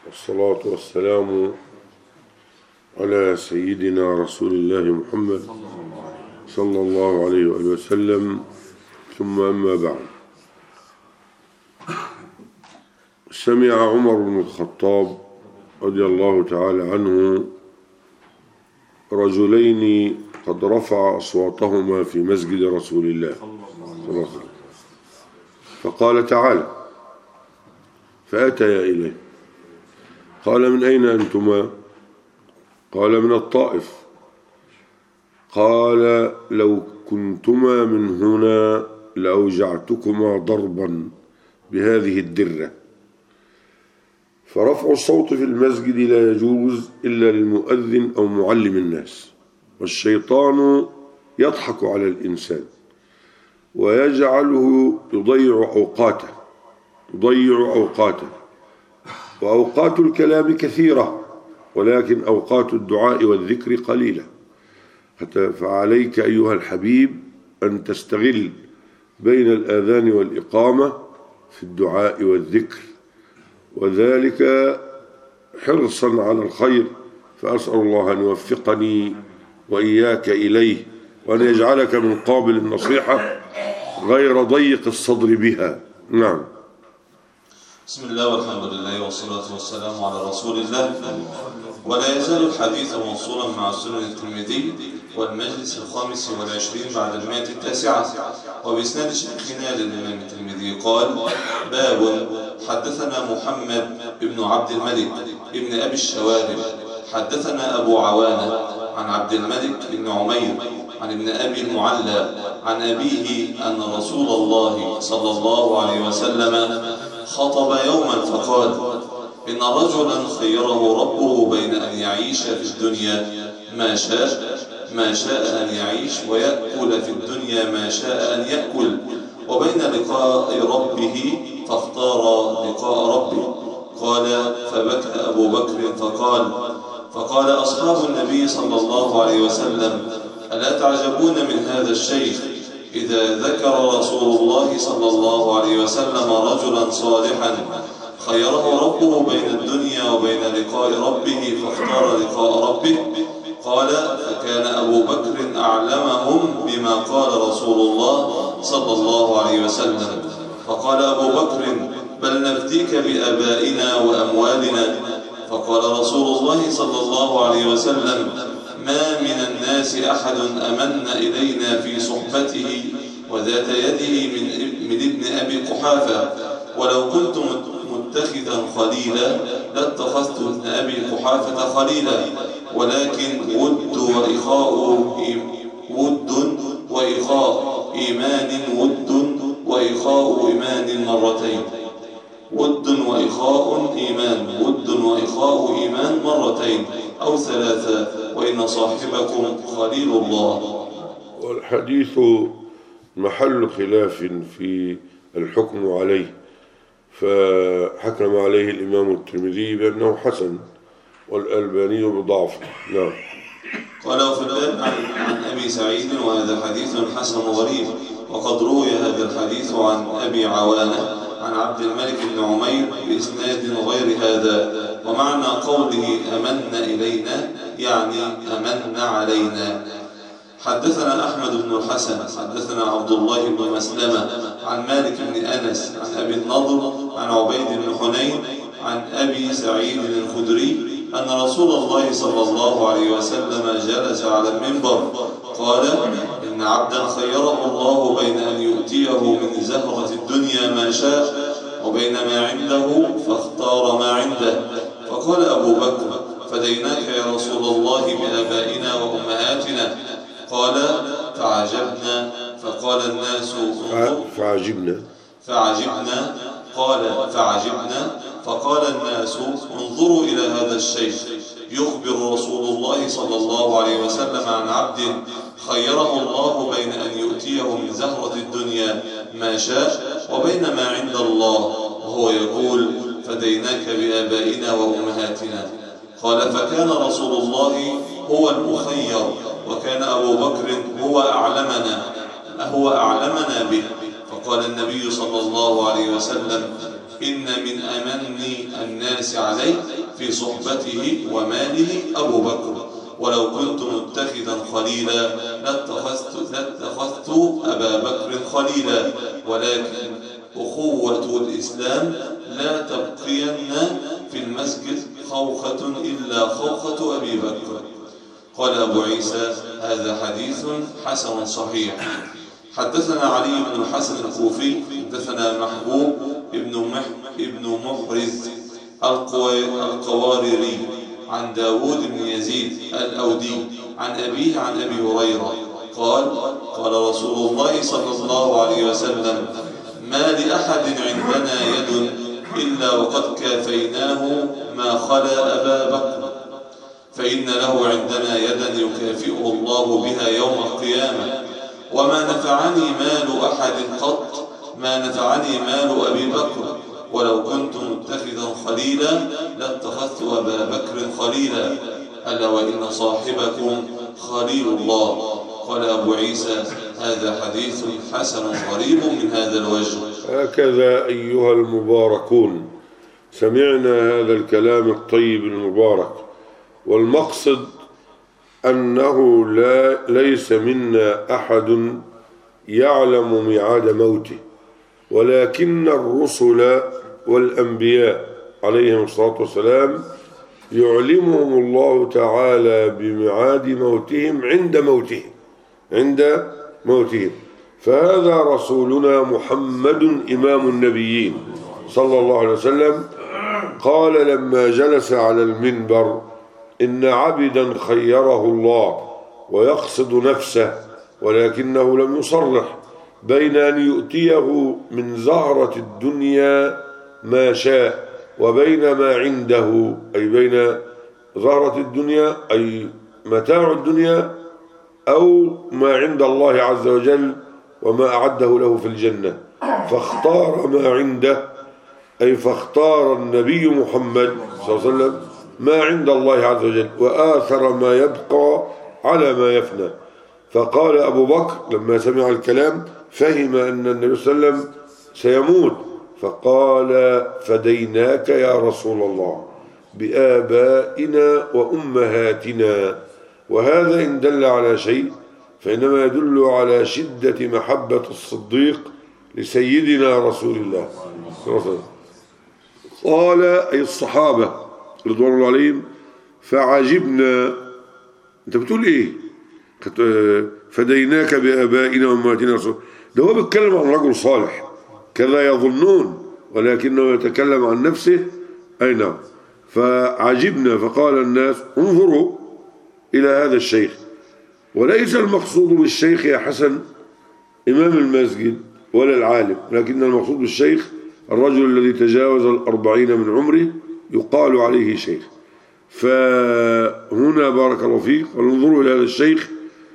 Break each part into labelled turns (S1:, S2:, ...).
S1: والصلاة والسلام على سيدنا رسول الله محمد صلى الله عليه وآله وسلم، ثم أما بعد. سمع عمر بن الخطاب رضي الله تعالى عنه رجلين قد رفع أصواتهما في مسجد رسول الله صلى الله عليه وسلم، فقال: تعالى. فأتيا إليه، قال: من أين أنتما؟ قال: من الطائف. قال: لو كنتما من هنا لأوجعتكما ضربا بهذه الدرة. فرفع الصوت في المسجد لا يجوز إلا للمؤذن أو معلم الناس، والشيطان يضحك على الإنسان ويجعله يضيع أوقاته، وأوقات الكلام كثيرة، ولكن أوقات الدعاء والذكر قليلة. فعليك أيها الحبيب أن تستغل بين الآذان والإقامة في الدعاء والذكر، وذلك حرصا على الخير. فأسأل الله أن يوفقني وإياك إليه، وأن يجعلك من قابل النصيحة غير ضيق الصدر بها. نعم.
S2: بسم الله والحمد لله والصلاة والسلام على رسول الله. ولا يزال الحديث موصولا مع سنن الترمذي والمجلس 25 بعد 109، وبإسناد شيخنا للإمام الترمذي قال: باب حدثنا محمد بن عبد الملك بن أبي الشوارب حدثنا أبو عوانة عن عبد الملك بن عمير عن ابن أبي المعلى عن أبيه أن رسول الله صلى الله عليه وسلم خطب يوما فقال: إن رجلا خيره ربه بين أن يعيش في الدنيا ما شاء أن يعيش، ويأكل في الدنيا ما شاء أن يأكل، وبين لقاء ربه فاختار لقاء ربه. قال: فبكى أبو بكر فقال أصحاب النبي صلى الله عليه وسلم: ألا تعجبون من هذا الشيخ؟ إذا ذكر رسول الله صلى الله عليه وسلم رجلا صالحا خيره ربه بين الدنيا وبين لقاء ربه فاختار لقاء ربه. قال: فكان أبو بكر أعلمهم بما قال رسول الله صلى الله عليه وسلم. فقال أبو بكر: بل نفديك بآبائنا وأموالنا. فقال رسول الله صلى الله عليه وسلم: ما من الناس أحد أمن إلينا في صحبته وذات يده من ابن أبي قحافة، ولو كنت متخذا خليلا لاتخذت ابن أبي قحافة خليلا، ولكن ود وإخاء إيمان وإخاء إيمان مرتين. ود وإخاء إيمان مرتين أو ثلاثة، وإن صاحبكم خليل الله.
S1: والحديث محل خلاف في الحكم عليه، فحكم عليه الإمام الترمذي بأنه حسن والألباني بضعفه. نعم.
S2: قال: في الباب عن أبي سعيد: وهذا حديث حسن غريب، وقد روي هذا الحديث عن أبي عوانة عن عبد الملك بن عمير بإسناد غير هذا. ومعنى قوله أمن إلينا يعني أمن علينا. حدثنا أحمد بن الحسن حدثنا عبد الله بن مسلمة عن مالك بن أنس عن أبي النضر عن عبيد بن حنين عن أبي سعيد الخدري أن رسول الله صلى الله عليه وسلم جلس على المنبر قال: إن عبدا خيره الله بين أن يؤتيه من زهرة الدنيا ما شاء وبين ما عنده فاختار ما عنده. فقال أبو بكر: فديناك يا رسول الله بآبائنا وأمهاتنا. قال: فعجبنا. فقال الناس: فعجبنا. قال: فعجبنا. فقال الناس: انظروا إلى هذا الشيخ يخبر رسول الله صلى الله عليه وسلم عن عبد خيره الله بين أن يؤتيه من زهرة الدنيا ما شاء وبين ما عند الله، وهو يقول: فديناك بآبائنا وأمهاتنا. قال: فكان رسول الله هو المخير، وكان أبو بكر هو أعلمنا به. فقال النبي صلى الله عليه وسلم: إن من أمن الناس الناس علي في صحبته وماله أبو بكر، ولو كنت متخذا خليلا لاتخذت أبا بكر خليلا، ولكن أخوة الإسلام لا تبقين في المسجد خوخة إلا خوخة أبي بكر. قال أبو عيسى: هذا حديث حسن صحيح. حدثنا علي بن الحسن الكوفي حدثنا محبوب ابن محرز القواريري عن داود بن يزيد الأودي عن أبيه عن أبي هريرة قال: قال رسول الله صلى الله عليه وسلم: ما لأحد عندنا يد إلا وقد كافيناه ما خلا أبا بكر، فإن له عندنا يدا يكافئه الله بها يوم القيامة، وما نفعني مال أحد قط ما نفعني مال أبي بكر، ولو كنت متخذا خليلا لاتخذت أبا بكر خليلا، ألا وإن صاحبكم خليل الله. قال أبو عيسى: هذا حديث حسن غريب من هذا الوجه.
S1: هكذا أيها المباركون سمعنا هذا الكلام الطيب المبارك، والمقصد أنه ليس منا أحد يعلم ميعاد موته، ولكن الرسل والأنبياء عليهم الصلاة والسلام يعلمهم الله تعالى بميعاد موتهم عند موتهم. فهذا رسولنا محمد إمام النبيين صلى الله عليه وسلم قال لما جلس على المنبر: إن عبدا خيره الله ويقصد نفسه، ولكنه لم يصرح، بين أن يؤتيه من زهرة الدنيا ما شاء وبين ما عنده، أي بين زهرة الدنيا أي متاع الدنيا أو ما عند الله عز وجل وما أعده له في الجنة، فاختار ما عنده، أي فاختار النبي محمد صلى الله عليه وسلم ما عند الله عز وجل، وآثر ما يبقى على ما يفنى. فقال أبو بكر لما سمع الكلام فهم أن النبي صلى الله عليه وسلم سيموت، فقال: فديناك يا رسول الله بآبائنا وأمهاتنا. وهذا إن دل على شيء فإنما يدل على شدة محبة الصديق لسيدنا رسول الله. قال أي الصحابة رضوان الله عليهم: فعجبنا. أنت بتقول إيه؟ فديناك بآبائنا وأمهاتنا رسول. ده هو بيتكلم عن رجل صالح كذا يظنون، ولكنه يتكلم عن نفسه. أي نعم. فعجبنا، فقال الناس: انظروا إلى هذا الشيخ. وليس المقصود بالشيخ يا حسن إمام المسجد ولا العالم، لكن المقصود بالشيخ الرجل الذي تجاوز 40 من عمره يقال عليه شيخ. فهنا بارك الله فيك، انظروا إلى هذا الشيخ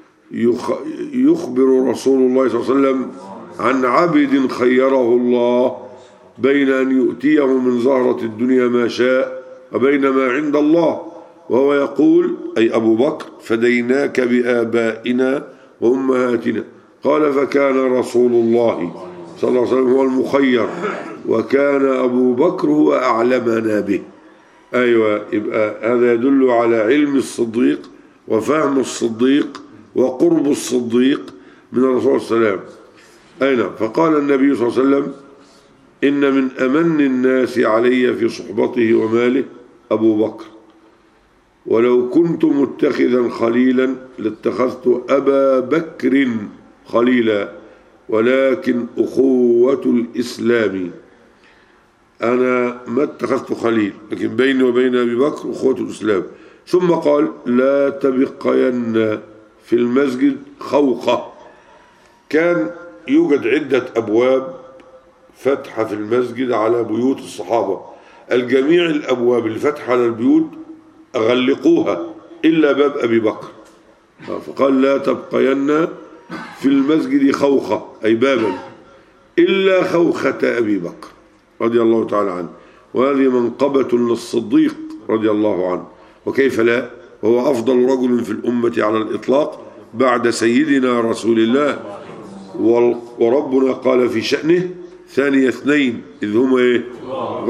S1: يخبر رسول الله صلى الله عليه وسلم عن عبد خيره الله بين أن يؤتيه من زهرة الدنيا ما شاء وبين ما عند الله، وهو يقول أي أبو بكر: فديناك بآبائنا وأمهاتنا. قال: فكان رسول الله صلى الله عليه وسلم هو المخير، وكان أبو بكر هو أعلمنا به. أيوة، يبقى هذا يدل على علم الصديق وفهم الصديق وقرب الصديق من الرسول صلى الله عليه وسلم. أين فقال النبي صلى الله عليه وسلم: إن من أمن الناس علي في صحبته وماله أبو بكر، ولو كنت متخذا خليلا لاتخذت أبا بكر خليلا، ولكن أخوة الإسلام، أنا ما اتخذت خليل، لكن بيني وبين أبي بكر أخوة الإسلام. ثم قال: لا تبقين في المسجد خوخة. كان يوجد عدة أبواب فتحة في المسجد على بيوت الصحابة، الجميع الأبواب اللي فتحة على البيوت أغلقوها إلا باب أبي بكر. فقال: لا تبقين في المسجد خوخة أي بابا إلا خوخة أبي بكر رضي الله تعالى عنه. وهذه منقبة للصديق رضي الله عنه، وكيف لا، وهو أفضل رجل في الأمة على الإطلاق بعد سيدنا رسول الله. وربنا قال في شأنه: ثاني اثنين إذ هما إيه؟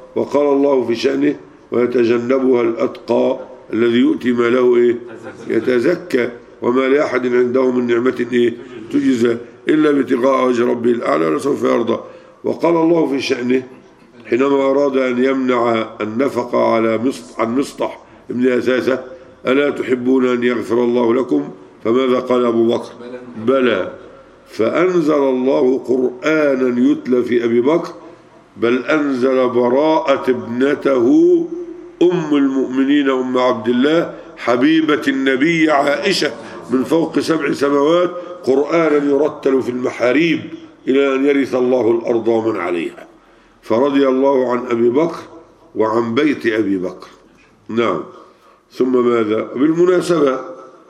S1: وقال الله في شأنه ويتجنبها الأتقى الذي يؤتي ما له يتزكى وما لأحد عنده من نعمة تجزى إلا ابتغاء وجه ربه الأعلى ولسوف يرضى. وقال الله في شأنه حينما أراد أن يمنع النفقة عن مصطح ابن أثاثة ألا تحبون أن يغفر الله لكم؟ فماذا قال أبو بكر؟ بلى. فأنزل الله قرآنا يتلى في أبي بكر، بل أنزل براءة ابنته أم المؤمنين أم عبد الله حبيبة النبي عائشة من فوق 7 سماوات قرآنا يرتل في المحاريب إلى أن يرث الله الأرض ومن عليها. فرضي الله عن أبي بكر وعن بيت أبي بكر. نعم. ثم ماذا؟ بالمناسبة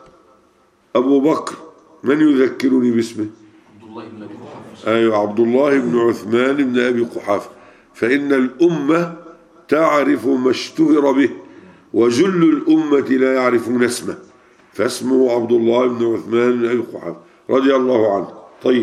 S1: أبو بكر من يذكرني باسمه؟ أيوة، عبد الله بن عثمان بن أبي قحافة. فإن الأمة تعرف ما اشتهر به وجل الأمة لا يعرفون اسمه، فاسمه عبد الله بن عثمان بن أبي قحافة رضي الله عنه. طيب،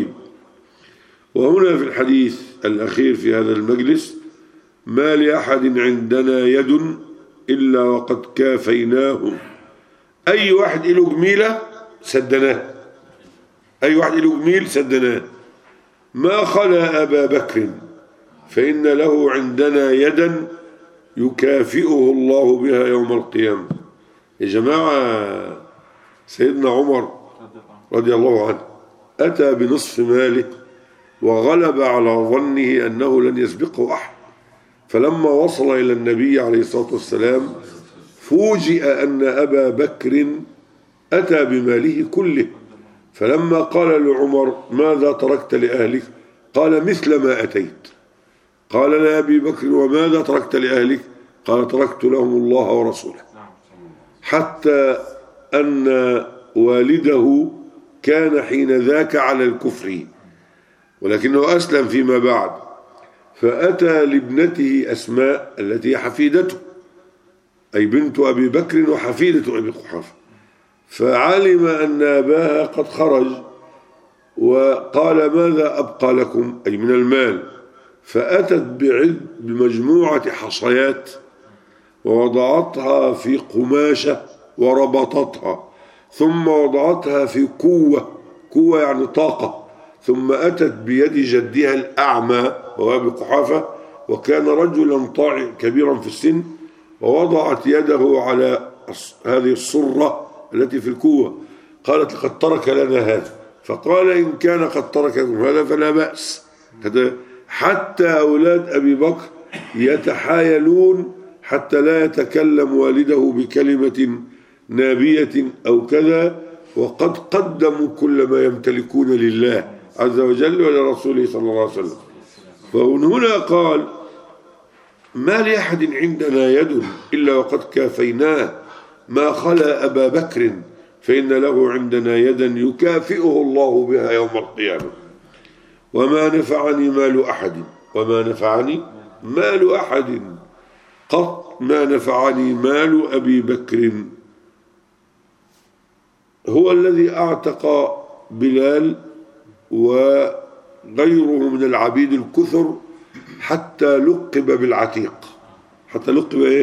S1: وهنا في الحديث الأخير في هذا المجلس ما لأحد عندنا يد إلا وقد كافيناه. أي واحد له جميلة سدناه، أي واحد له جميل سدناه. ما خلا أبا بكر فإن له عندنا يدا يكافئه الله بها يوم القيامة. يا جماعة، سيدنا عمر رضي الله عنه أتى بنصف ماله وغلب على ظنه أنه لن يسبقه أحد، فلما وصل إلى النبي عليه الصلاة والسلام فوجئ أن أبا بكر أتى بماله كله. فلما قال لعمر ماذا تركت لأهلك؟ قال مثل ما أتيت. قال لأبي بكر وماذا تركت لأهلك؟ قال تركت لهم الله ورسوله. حتى أن والده كان حين ذاك على الكفر ولكنه أسلم فيما بعد، فأتى لابنته أسماء التي حفيدته، أي بنت أبي بكر وحفيدة أبي قحافة، فعلم أن أباها قد خرج وقال ماذا أبقى لكم؟ أي من المال. فأتت بمجموعة حصيات ووضعتها في قماشة وربطتها، ثم وضعتها في كوة يعني طاقة، ثم أتت بيد جدها الأعمى وهو أبي قحافة وكان رجلا طاعن كبيرا في السن، ووضعت يده على هذه الصرة التي في الكوة. قالت لقد ترك لنا هذا، فقال إن كان قد ترك لكم هذا فلا بأس. حتى أولاد أبي بكر يتحايلون حتى لا يتكلم والده بكلمة نابية أو كذا، وقد قدموا كل ما يمتلكون لله عز وجل ولرسوله صلى الله عليه وسلم. فهنا قال ما لأحد عندنا يد إلا وقد كافيناه، ما خلا أبا بكر فإن له عندنا يدا يكافئه الله بها يوم القيامة. وما نفعني مال أحد، وما نفعني مال أحد قط ما نفعني مال أبي بكر. هو الذي أعتق بلال وغيره من العبيد الكثر حتى لقب بالعتيق، حتى لقب إيه؟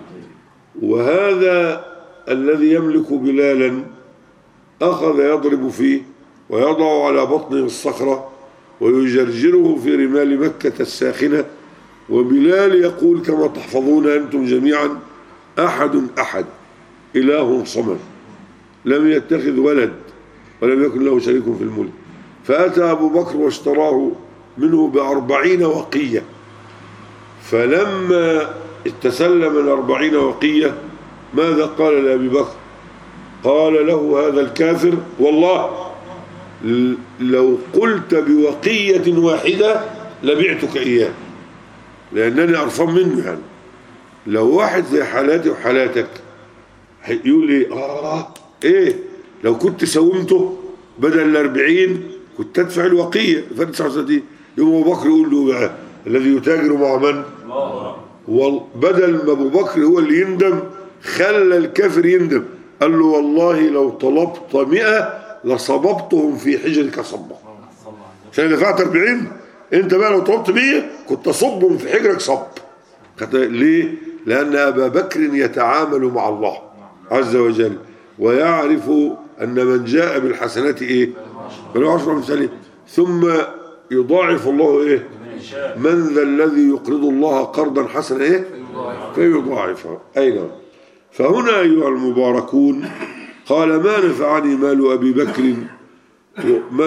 S1: وهذا الذي يملك بلالا أخذ يضرب فيه ويضع على بطنه الصخرة ويجرجره في رمال مكة الساخنة، وبلال يقول كما تحفظون أنتم جميعا أحد أحد إله صمد لم يتخذ ولد ولم يكن له شريك في الملك. فأتى أبو بكر واشتراه منه ب40 وقية، فلما تسلم 40 وقية ماذا قال لأبي بكر؟ قال له هذا الكافر والله لو قلت بوقية واحدة لبعتك إياه، لأنني أرفض منه. يعني لو واحد زي حالاتي وحالاتك يقول لي إيه لو كنت سومته بدل 40 كنت تدفع الوقية فرد 69. يوم أبو بكر يقول له بقى الذي يتاجر مع من؟ بدل ما أبو بكر هو اللي يندم خلى الكافر يندم، قال له والله لو طلبت 100 لصببتهم في حجرك صبا. عشان دفعت 40 انت بقى لو طلبت 100 كنت تصبهم في حجرك صب. ليه؟ لأن أبا بكر يتعامل مع الله عز وجل ويعرف أن من جاء بالحسنات إيه؟ فله 10 أمثالها، ثم يضاعف الله إيه؟ من ذا الذي يقرض الله قرضا حسنا إيه؟ فيضاعفها. أين؟ فهنا أيها المباركون قال ما نفعني مال أبي بكر ما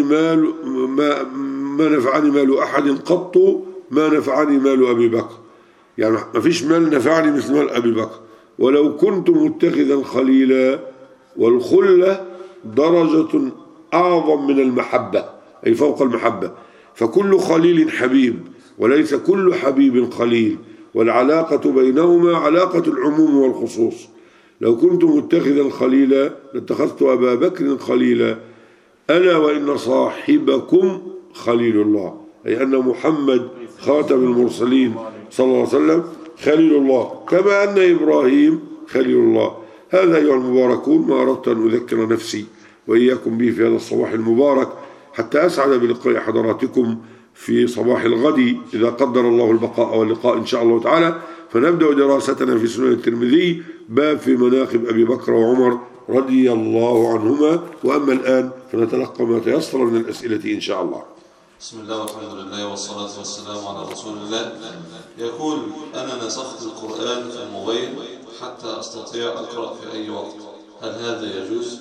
S1: نفعني مال أحد قط ما نفعني مال أبي بكر، يعني ما فيش مال نفعني مثل مال أبي بكر. ولو كنت متخذا خليلا، والخلة درجة أعظم من المحبة أي فوق المحبة، فكل خليل حبيب وليس كل حبيب خليل، والعلاقة بينهما علاقة العموم والخصوص. لو كنت متخذا خليلا لاتخذت أبا بكر خليلا، ألا وإن صاحبكم خليل الله، أي أن محمد خاتم المرسلين صلى الله عليه وسلم خليل الله، كما أن إبراهيم خليل الله. هذا أيها المباركون ما أردت أن أذكر نفسي وإياكم به في هذا الصباح المبارك، حتى أسعد بلقاء حضراتكم في صباح الغد إذا قدر الله البقاء واللقاء إن شاء الله تعالى. فنبدأ دراستنا في سنن الترمذي، باب في مناقب أبي بكر وعمر رضي الله عنهما. وأما الآن فنتلقى ما تيسر من الأسئلة إن شاء الله.
S2: بسم الله والحمد لله والصلاة والسلام على رسول الله. يقول: أنا نسخت القرآن في الموبايل حتى أستطيع أقرأ في أي وقت، هل هذا يجوز؟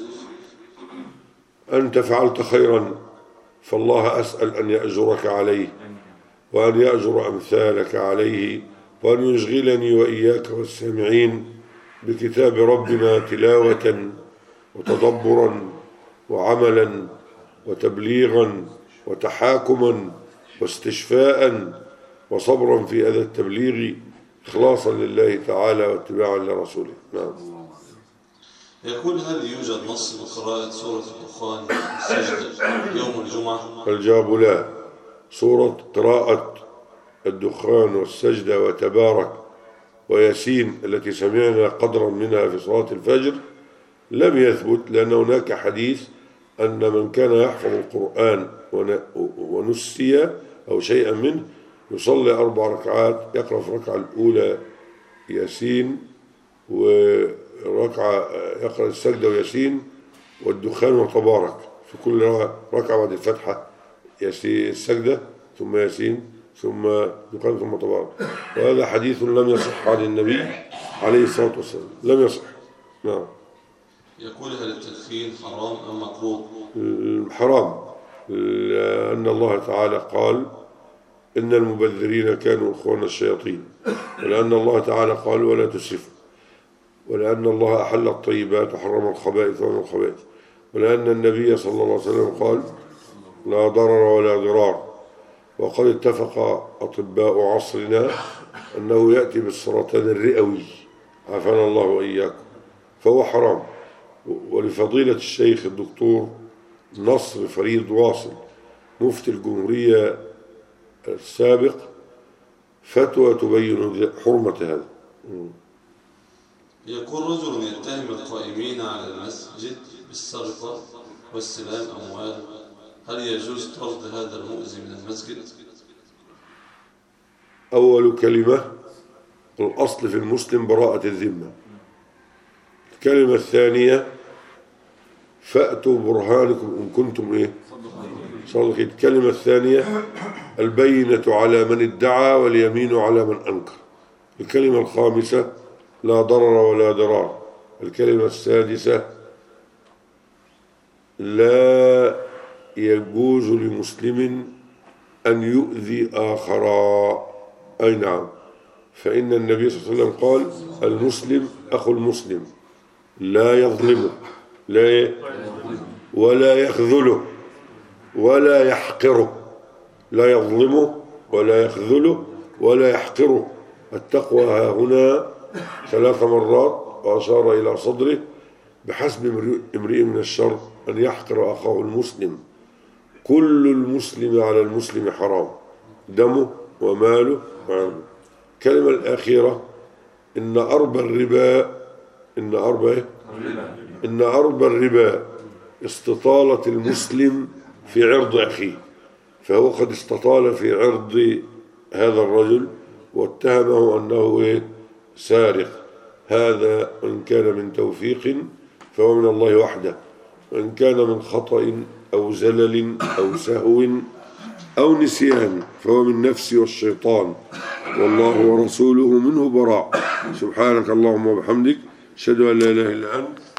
S1: أنت فعلت خيرا، فالله أسأل أن يأجرك عليه وأن يأجر أمثالك عليه، وأن يشغلني وإياك والسامعين بكتاب ربنا تلاوة وتدبرا وعملا وتبليغا وتحاكما واستشفاء وصبرا في أذى التبليغ، إخلاصا لله تعالى واتباعا لرسوله. نعم.
S2: يقول: هل يوجد نص بقراءة سورة الدخان السجدة يوم الجمعة؟
S1: الجواب لا. سورة قراءة الدخان والسجدة وتبارك وياسين التي سمعنا قدرا منها في صلاة الفجر لم يثبت، لأن هناك حديث أن من كان يحفظ القرآن ونسي أو شيئا منه يصلي 4 ركعات، يقرأ في الركعة الأولى ياسين، وركعة يقرأ السجدة وياسين والدخان وتبارك، في كل ركعة بعد الفتحة ياسين السجدة ثم ياسين ثم دخان ثم تبارك. وهذا حديث لم يصح عن النبي عليه الصلاة والسلام، لم يصح. نعم.
S2: يقول: هل التدخين حرام أم مكروه؟
S1: حرام، لأن الله تعالى قال: إن المبذرين كانوا إخوان الشياطين، ولأن الله تعالى قال: ولا تسرفوا، ولأن الله أحل الطيبات وحرم الخبائث ومن الخبائث، ولأن النبي صلى الله عليه وسلم قال: لا ضرر ولا ضرار. وقد اتفق أطباء عصرنا أنه يأتي بالسرطان الرئوي، عافانا الله وإياكم، فهو حرام. ولفضيلة الشيخ الدكتور نصر فريد واصل مفتي الجمهورية السابق فتوى تبين حرمة هذا.
S2: يقول: رجل يتهم القائمين على المسجد بالسرقة واستلام أموال، هل يجوز طرد هذا المؤذي من المسجد؟
S1: أول كلمة: الأصل في المسلم براءة الذمة. الكلمة الثانية: فأتوا برهانكم إن كنتم صادقين. الكلمة الثانية: البينة على من ادعى واليمين على من أنكر. الكلمة الخامسة: لا ضرر ولا ضرار. الكلمة السادسة: لا يجوز لمسلم أن يؤذي آخرا. أي نعم، فإن النبي صلى الله عليه وسلم قال: المسلم أخو المسلم لا يظلمه ولا يخذله ولا يحقره. لا يظلمه ولا يخذله ولا يحقره. التقوى ها هنا 3 مرات، وأشار إلى صدره: بحسب امرئ من الشر أن يحقر أخاه المسلم، كل المسلم على المسلم حرام، دمه وماله وعمله. الكلمة الأخيرة: إن أربى الربا استطالة المسلم في عرض أخيه، فهو قد استطال في عرض هذا الرجل واتهمه أنه سارق. هذا إن كان من توفيق فهو من الله وحده، وإن كان من خطأ أو زلل أو سهو أو نسيان فهو من نفسي والشيطان، والله ورسوله منه براء. سبحانك اللهم وبحمدك، أشهد أن لا إله إلا أنت.